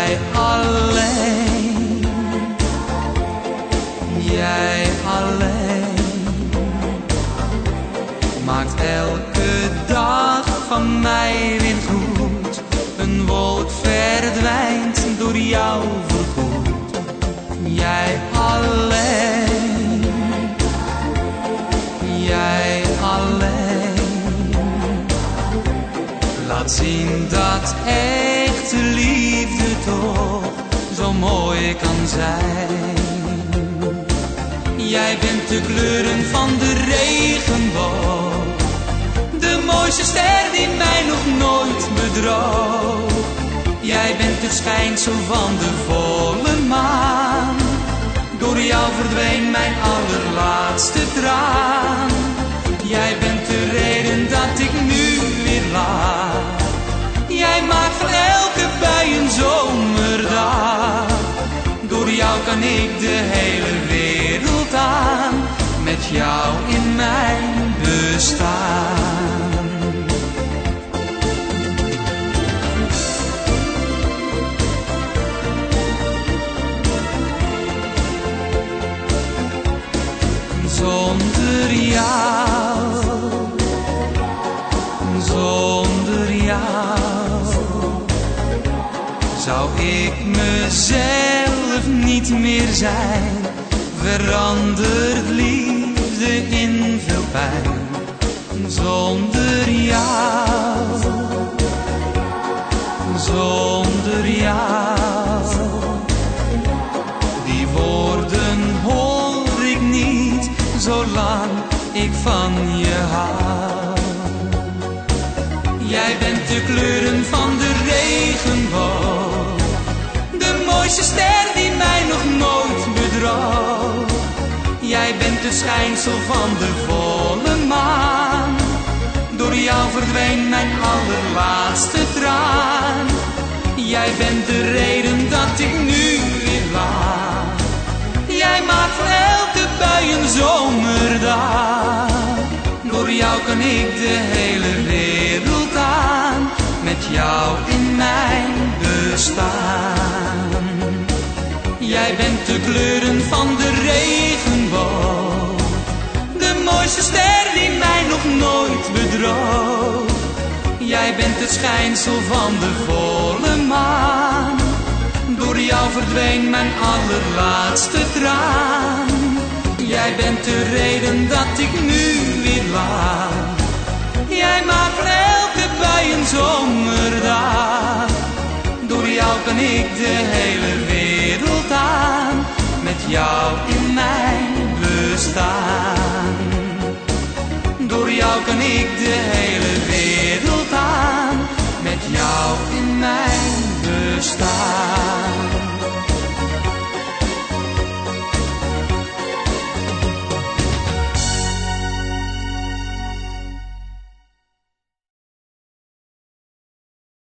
Jij alleen, jij alleen, maakt elke dag van mij weer goed. Een wolk verdwijnt door jou voorgoed. Jij alleen, jij alleen, laat zien dat echte liefde toch zo mooi kan zijn. Jij bent de kleuren van de regenboog, de mooiste ster die mij nog nooit bedroog. Jij bent het schijnsel van de volle maan, door jou verdween mijn allerlaatste traan. Jij bent de reden dat ik nu weer laat. Jij maakt van elke bui een zomerdag. Door jou kan ik de hele wereld aan, met jou in mijn bestaan. Zonder jou, zonder jou, zou ik mezelf niet meer zijn. Verandert liefde in veel pijn. Zonder jou, zonder jou, die woorden hoor ik niet, zolang ik van je hou. Jij bent de kleuren van de regenboog, de mooiste ster die mij nog nooit bedroog. Jij bent het schijnsel van de volle maan, door jou verdween mijn allerlaatste traan. Jij bent de reden dat ik nu weer laat. Jij maakt van elke bui een zomerdag. Door jou kan ik de hele wereld aan, met jou in mijn bestaan. Jij bent de kleuren van de regenboog, de mooiste ster die mij nog nooit bedroog. Jij bent het schijnsel van de volle maan, door jou verdween mijn allerlaatste traan. Jij bent de reden dat ik nu weer laat. Jij maakt van elke bui een zomerdag. Door jou kan ik de hele wereld aan, met jou in mijn bestaan. Door jou kan ik de hele wereld aan, met jou in mijn bestaan.